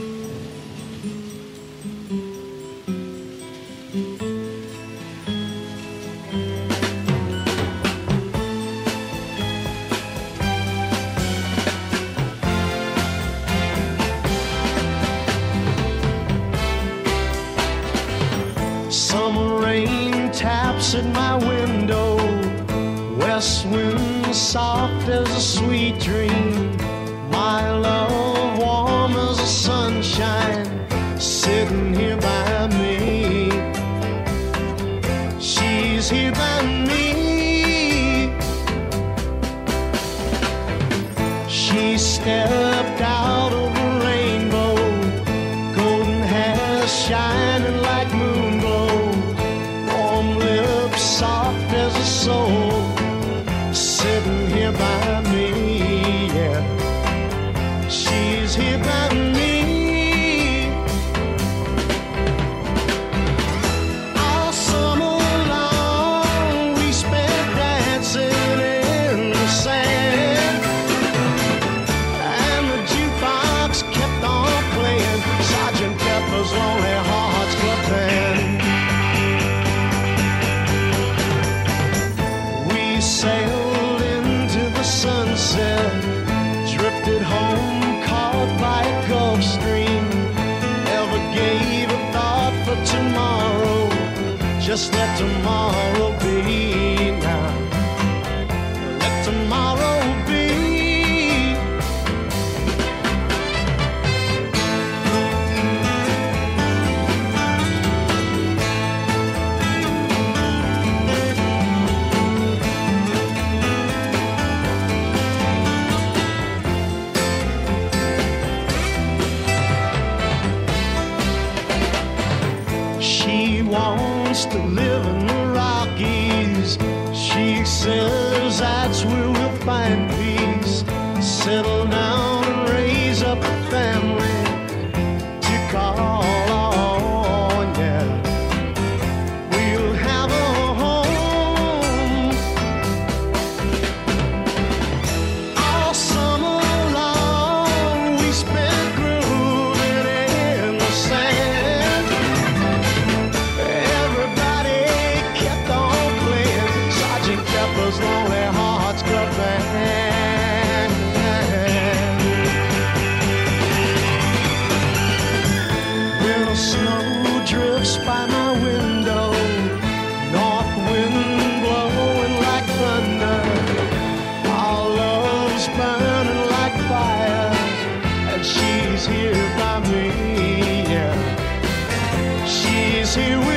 Summer rain taps at my window, west wind soft as a sweet dream. My love warm as the sunshine, sitting here by me. She's here by me. She stepped out of the rainbow, golden hair shining like moon glow, warm lips soft as a soul, sitting here by me, yeah. She's here by me. All summer long we spent dancing in the sand, and the jukebox kept on playing Sergeant Pepper's Lonely Hearts Club Band. We sailed into the sunset, drifted home caught by a Gulf Stream. Never gave a thought for tomorrow, just let tomorrow be now. Let tomorrow be. She wants to live in the Rockies. She says that's where we'll find peace. Settle down and raise up a family to call on, yeah. We'll have a home. All summer long we spent grooving in the sand. Everybody kept on playing Sergeant Pepper's Lonely Hearts Club Band. When the snow drifts by my window, north wind blowing like thunder, our love's burning like fire, and she's here by me, yeah. She's here with